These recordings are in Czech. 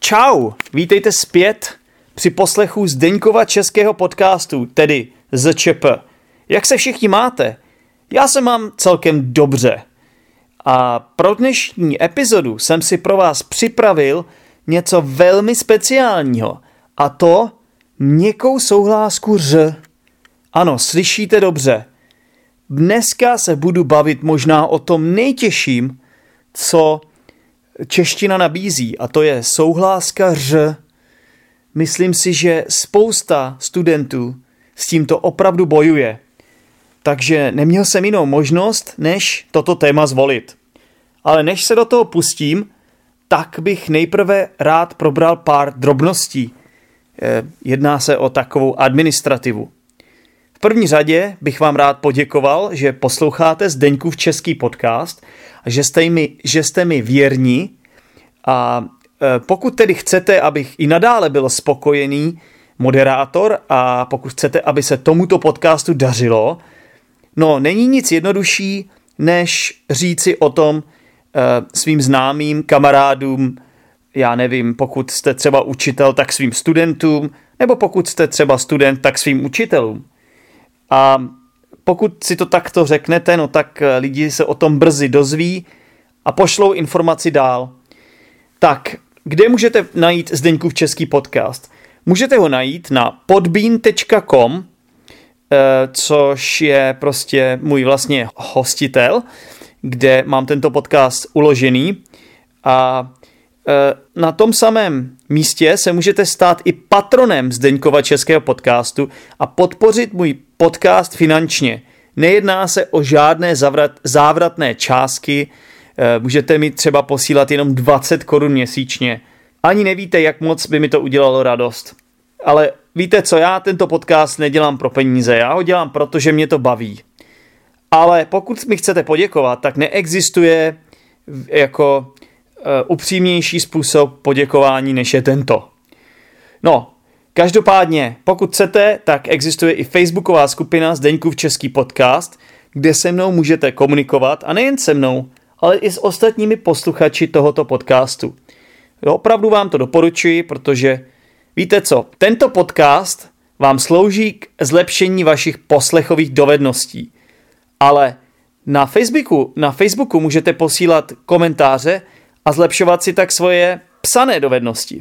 Čau, vítejte zpět při poslechu Zdeňkova českého podcastu, tedy ZČP. Jak se všichni máte? Já se mám celkem dobře. A pro dnešní epizodu jsem si pro vás připravil něco velmi speciálního. A to měkkou souhlásku ř. Ano, slyšíte dobře. Dneska se budu bavit možná o tom nejtěžším, co čeština nabízí, a to je souhláska ř. Myslím si, že spousta studentů s tímto opravdu bojuje. Takže neměl jsem jinou možnost, než toto téma zvolit. Ale než se do toho pustím, tak bych nejprve rád probral pár drobností. Jedná se o takovou administrativu. V první řadě bych vám rád poděkoval, že posloucháte Zdeňkův český podcast a že jste mi věrní. A pokud tedy chcete, abych i nadále byl spokojený moderátor a pokud chcete, aby se tomuto podcastu dařilo, no není nic jednodušší, než říci o tom svým známým, kamarádům, já nevím, pokud jste třeba učitel, tak svým studentům, nebo pokud jste třeba student, tak svým učitelům. A pokud si to takto řeknete, no tak lidi se o tom brzy dozví a pošlou informaci dál. Tak, kde můžete najít Zdeňkův český podcast? Můžete ho najít na podbean.com, což je prostě můj vlastně hostitel, kde mám tento podcast uložený. A na tom samém místě se můžete stát i patronem Zdeňkova českého podcastu a podpořit můj podcast finančně. Nejedná se o žádné závratné částky, můžete mi třeba posílat jenom 20 korun měsíčně. Ani nevíte, jak moc by mi to udělalo radost. Ale víte co, já tento podcast nedělám pro peníze, já ho dělám, protože mě to baví. Ale pokud mi chcete poděkovat, tak neexistuje jako upřímnější způsob poděkování, než je tento. No, každopádně, pokud chcete, tak existuje i facebooková skupina Zdeňkův český podcast, kde se mnou můžete komunikovat a nejen se mnou, ale i s ostatními posluchači tohoto podcastu. Opravdu vám to doporučuji, protože víte co, tento podcast vám slouží k zlepšení vašich poslechových dovedností. Ale na Facebooku můžete posílat komentáře a zlepšovat si tak svoje psané dovednosti.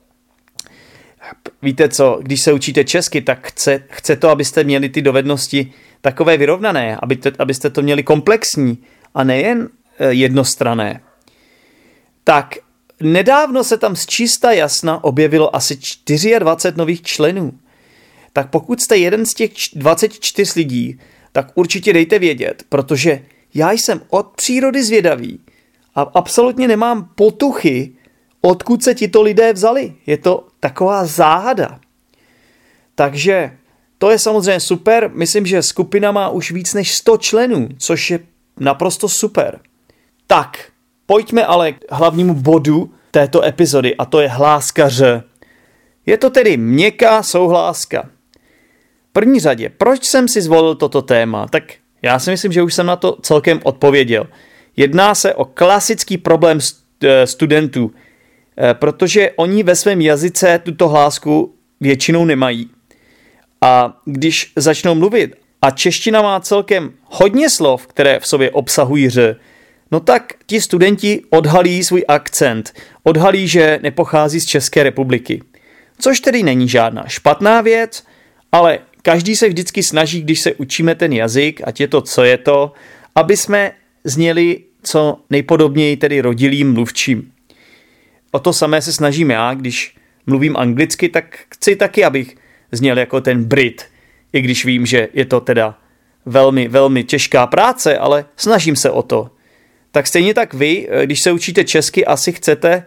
Víte co, když se učíte česky, tak chce to, abyste měli ty dovednosti takové vyrovnané, abyste to měli komplexní a nejen jednostranné. Tak nedávno se tam z čista jasna objevilo asi 24 nových členů. Tak pokud jste jeden z těch 24 lidí, tak určitě dejte vědět, protože já jsem od přírody zvědavý a absolutně nemám potuchy, odkud se tito lidé vzali. Je to taková záhada. Takže to je samozřejmě super. Myslím, že skupina má už víc než 100 členů, což je naprosto super. Tak, pojďme ale k hlavnímu bodu této epizody a to je hláska ř. Je to tedy měkká souhláska. V první řadě, proč jsem si zvolil toto téma? Tak já si myslím, že už jsem na to celkem odpověděl. Jedná se o klasický problém studentů, protože oni ve svém jazyce tuto hlásku většinou nemají. A když začnou mluvit, a čeština má celkem hodně slov, které v sobě obsahují ř, no tak ti studenti odhalí svůj akcent, odhalí, že nepochází z České republiky. Což tedy není žádná špatná věc, ale každý se vždycky snaží, když se učíme ten jazyk, ať je to, co je to, aby jsme zněli co nejpodobněji tedy rodilým mluvčím. O to samé se snažím já, když mluvím anglicky, tak chci taky, abych zněl jako ten Brit, i když vím, že je to teda velmi, velmi těžká práce, ale snažím se o to. Tak stejně tak vy, když se učíte česky, asi chcete,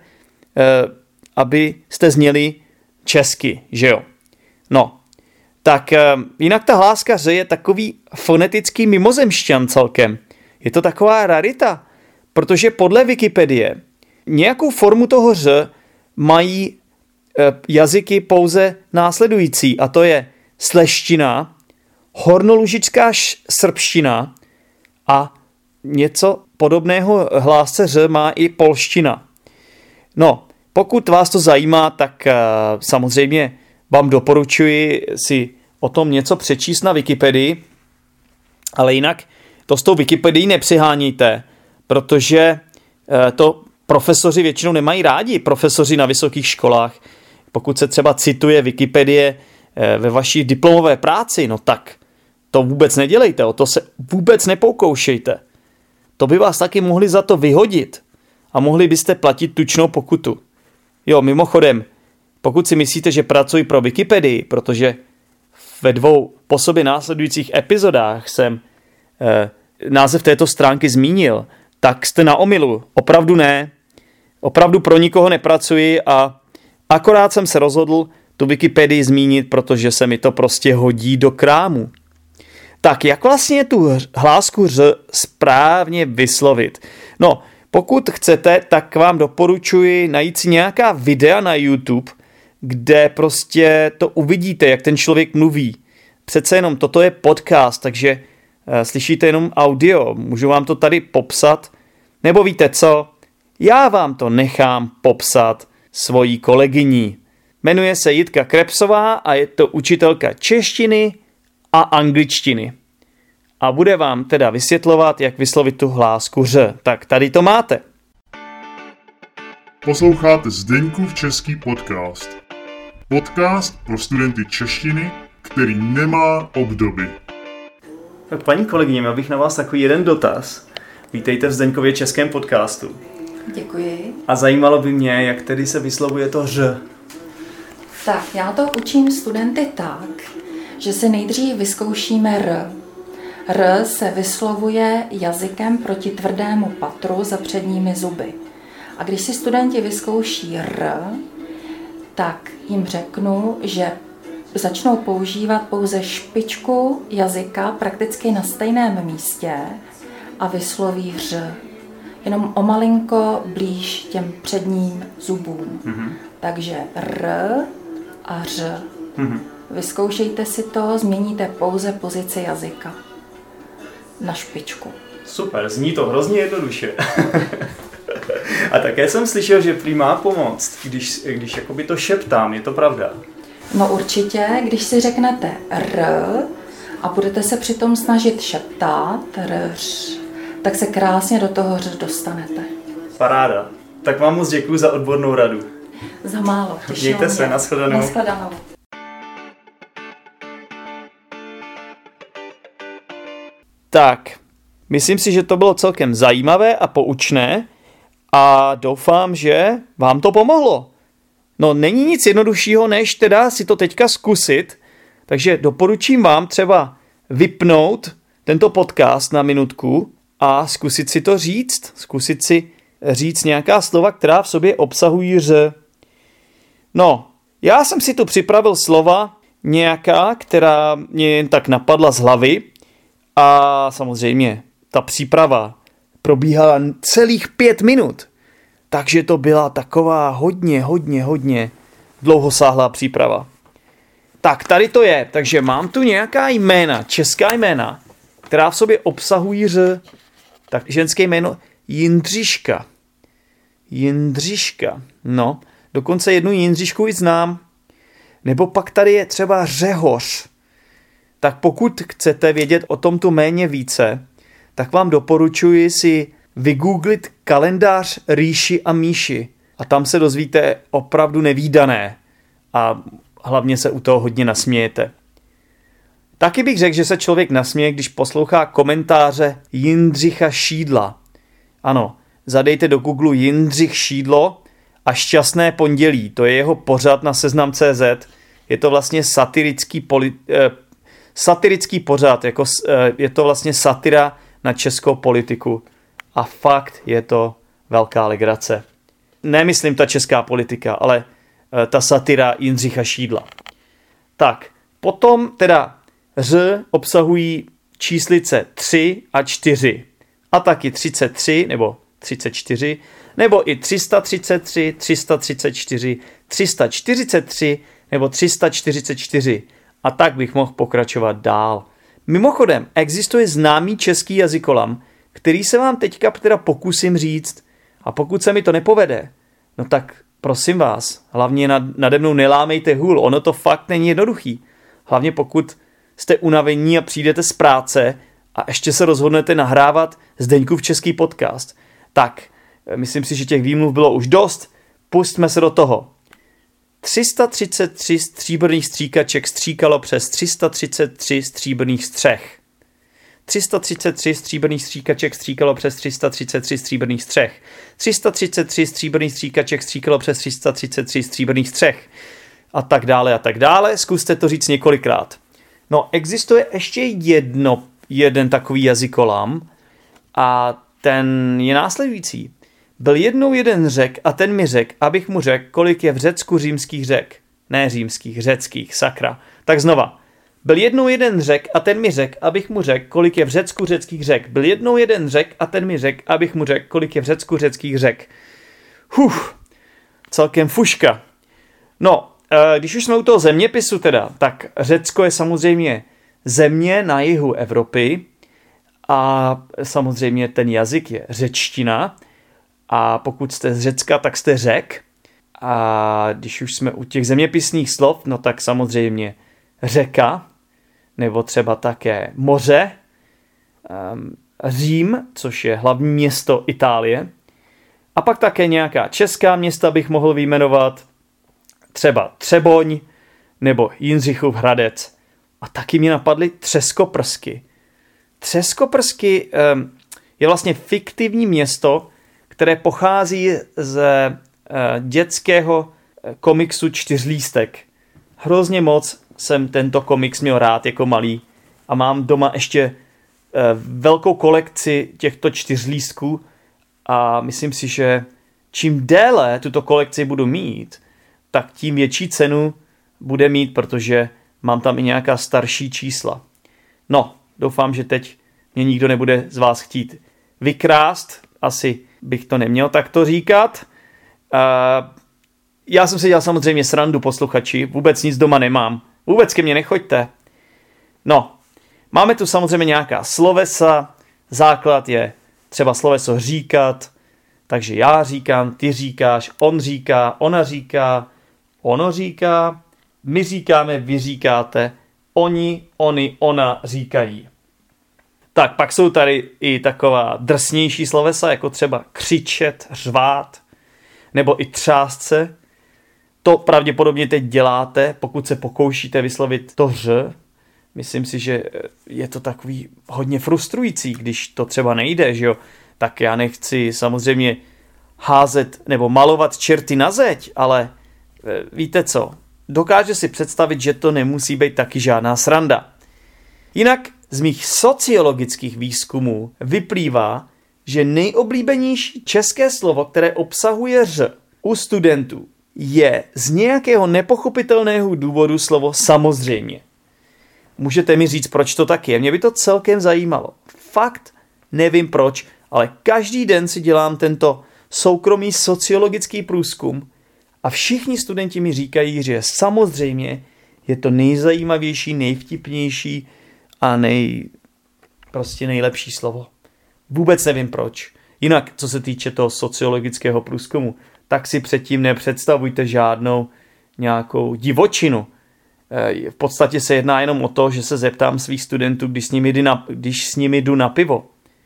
aby jste zněli česky, že jo? No, tak jinak ta hláska ř je takový fonetický mimozemšťan celkem. Je to taková rarita, protože podle Wikipedie nějakou formu toho ř mají jazyky pouze následující, a to je sleština, hornolužická srbština a něco podobného hlásce ř má i polština. No, Pokud vás to zajímá, tak samozřejmě vám doporučuji si o tom něco přečíst na Wikipedii, ale jinak to s tou Wikipedií nepřiháníte, protože to profesoři většinou nemají rádi, profesoři na vysokých školách. Pokud se třeba cituje Wikipedie ve vaší diplomové práci, no tak to vůbec nedělejte, o to se vůbec nepokoušejte. To by vás taky mohli za to vyhodit a mohli byste platit tučnou pokutu. Jo, mimochodem, pokud si myslíte, že pracuji pro Wikipedii, protože ve 2 po sobě následujících epizodách jsem název této stránky zmínil, tak jste na omylu. Opravdu ne. Opravdu pro nikoho nepracuji a akorát jsem se rozhodl tu Wikipedii zmínit, protože se mi to prostě hodí do krámu. Tak jak vlastně tu hlásku ř správně vyslovit? No, pokud chcete, tak vám doporučuji najít si nějaká videa na YouTube, kde prostě to uvidíte, jak ten člověk mluví. Přece jenom toto je podcast, takže slyšíte jenom audio. Můžu vám to tady popsat. Nebo víte co? Já vám to nechám popsat svojí kolegyní. Jmenuje se Jitka Krebsová a je to učitelka češtiny a angličtiny. A bude vám teda vysvětlovat, jak vyslovit tu hlásku ř. Tak tady to máte. Posloucháte Zdeňkův český podcast. Podcast pro studenty češtiny, který nemá obdoby. Tak paní kolegyně, měl bych na vás takový jeden dotaz. Vítejte v Zdeňkově českém podcastu. Děkuji. A zajímalo by mě, jak tedy se vyslovuje to ř. Tak, já to učím studenty tak, že si nejdřív vyzkoušíme r. R se vyslovuje jazykem proti tvrdému patru za předními zuby. A když si studenti vyzkouší r, tak jim řeknu, že začnou používat pouze špičku jazyka prakticky na stejném místě a vysloví ř. Jenom o malinko blíž těm předním zubům. Takže r a ř. Vyzkoušejte si to, změníte pouze pozici jazyka na špičku. Super, zní to hrozně jednoduše. A také jsem slyšel, že prý má pomoct, když jakoby to šeptám, je to pravda? No určitě, když si řeknete r a budete se přitom snažit šeptat rř, tak se krásně do toho ř dostanete. Paráda. Tak vám moc děkuju za odbornou radu. Za málo. Mějte se, nashledanou. Nashledanou. Tak, myslím si, že to bylo celkem zajímavé a poučné a doufám, že vám to pomohlo. No, není nic jednoduššího, než teda si to teďka zkusit, takže doporučím vám třeba vypnout tento podcast na minutku a zkusit si to říct. Zkusit si říct nějaká slova, která v sobě obsahují ř. No, já jsem si tu připravil slova nějaká, která mě jen tak napadla z hlavy a samozřejmě ta příprava probíhala celých 5 minut. Takže to byla taková hodně dlouhosáhlá příprava. Tak tady to je, takže mám tu nějaká jména, česká jména, která v sobě obsahují ř. Tak ženské jméno Jindřiška. Jindřiška, no, dokonce jednu Jindřišku i znám. Nebo pak tady je třeba Řehoř. Tak pokud chcete vědět o tomto jméně více, tak vám doporučuji si vygooglit kalendář Ríši a Míši. A tam se dozvíte opravdu nevídané. A hlavně se u toho hodně nasmějete. Taky bych řekl, že se člověk nasměje, když poslouchá komentáře Jindřicha Šídla. Ano, zadejte do Google Jindřich Šídlo a Šťastné pondělí. To je jeho pořad na Seznam.cz. Je to vlastně satirický pořad. Je to vlastně satira na českou politiku. A fakt je to velká legrace. Nemyslím ta česká politika, ale ta satira Jindřicha Šídla. Tak, potom teda ř obsahují číslice 3 a 4. A taky 33 nebo 34, nebo i 333, 334, 343 nebo 344. A tak bych mohl pokračovat dál. Mimochodem, existuje známý český jazykolam, který se vám teďka teda pokusím říct. A pokud se mi to nepovede, no tak prosím vás, hlavně nade mnou nelámejte hůl, ono to fakt není jednoduchý. Hlavně pokud jste unavení a přijdete z práce a ještě se rozhodnete nahrávat Zdeňkův český podcast. Tak, myslím si, že těch výmluv bylo už dost, pustme se do toho. 333 stříbrných stříkaček stříkalo přes 333 stříbrných střech. 333 stříbrných stříkaček stříkalo přes 333 stříbrných střech. 333 stříbrných stříkaček stříkalo přes 333 stříbrných střech. A tak dále, a tak dále. Zkuste to říct několikrát. No, existuje ještě jeden takový jazykolam a ten je následující. Byl jednou jeden Řek a ten mi řekl, abych mu řekl, kolik je v Řecku římských řek. Ne římských, řeckých, sakra. Tak znova. Byl jednou jeden Řek a ten mi řekl, abych mu řekl, kolik je v Řecku řeckých řek. Byl jednou jeden Řek a ten mi řekl, abych mu řekl, kolik je v Řecku řeckých řek. Celkem fuška. No, když už jsme u toho zeměpisu teda, tak Řecko je samozřejmě země na jihu Evropy a samozřejmě ten jazyk je řečtina a pokud jste z Řecka, tak jste Řek a když už jsme u těch zeměpisných slov, no tak samozřejmě řeka, nebo třeba také moře, Řím, což je hlavní město Itálie, a pak také nějaká česká města bych mohl vyjmenovat, třeba Třeboň nebo Jindřichův Hradec. A taky mě napadly Třeskoprsky. Třeskoprsky je vlastně fiktivní město, které pochází z dětského komiksu Čtyřlístek. Hrozně moc jsem tento komiks měl rád jako malý a mám doma ještě velkou kolekci těchto čtyřlístků a myslím si, že čím déle tuto kolekci budu mít, tak tím větší cenu bude mít, protože mám tam i nějaká starší čísla. No, doufám, že teď mě nikdo nebude z vás chtít vykrást, asi bych to neměl takto říkat. Já jsem si dělal samozřejmě srandu, posluchači, vůbec nic doma nemám. Vůbec ke mně nechoďte. No, máme tu samozřejmě nějaká slovesa, základ je třeba sloveso říkat, takže já říkám, ty říkáš, on říká, ona říká, ono říká, my říkáme, vy říkáte, oni, oni, ona říkají. Tak pak jsou tady i taková drsnější slovesa, jako třeba křičet, řvát, nebo i třást se. To pravděpodobně teď děláte, pokud se pokoušíte vyslovit to ř. Myslím si, že je to takový hodně frustrující, když to třeba nejde, že jo. Tak já nechci samozřejmě házet nebo malovat čerty na zeď, ale víte co, dokáže si představit, že to nemusí být taky žádná sranda. Jinak z mých sociologických výzkumů vyplývá, že nejoblíbenější české slovo, které obsahuje ř u studentů, je z nějakého nepochopitelného důvodu slovo samozřejmě. Můžete mi říct, proč to tak je? Mě by to celkem zajímalo. Fakt nevím proč, ale každý den si dělám tento soukromý sociologický průzkum a všichni studenti mi říkají, že samozřejmě je to nejzajímavější, nejvtipnější a prostě nejlepší slovo. Vůbec nevím proč. Jinak, co se týče toho sociologického průzkumu, tak si předtím nepředstavujte žádnou nějakou divočinu. V podstatě se jedná jenom o to, že se zeptám svých studentů, když s nimi jdu na pivo.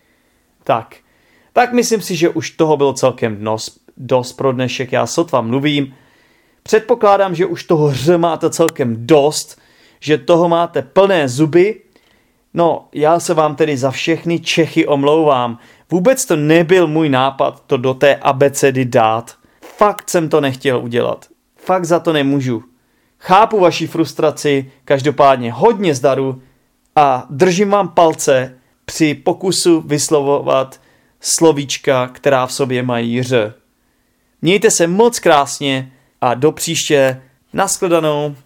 Tak myslím si, že už toho bylo celkem dost pro dnešek. Já sotva mluvím. Předpokládám, že už toho ř máte celkem dost, že toho máte plné zuby. No, já se vám tedy za všechny Čechy omlouvám. Vůbec to nebyl můj nápad to do té abecedy dát. Fakt jsem to nechtěl udělat. Fakt za to nemůžu. Chápu vaši frustraci, každopádně hodně zdaru a držím vám palce při pokusu vyslovovat slovíčka, která v sobě mají ř. Mějte se moc krásně a do příště. Nashledanou.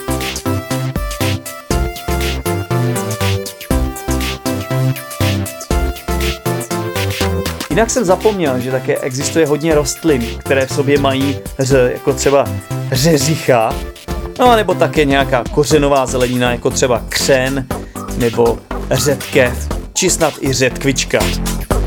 Jinak jsem zapomněl, že také existuje hodně rostlin, které v sobě mají ř, jako třeba řeřicha, no nebo také nějaká kořenová zelenina, jako třeba křen nebo řetkev, či snad i řetkvička.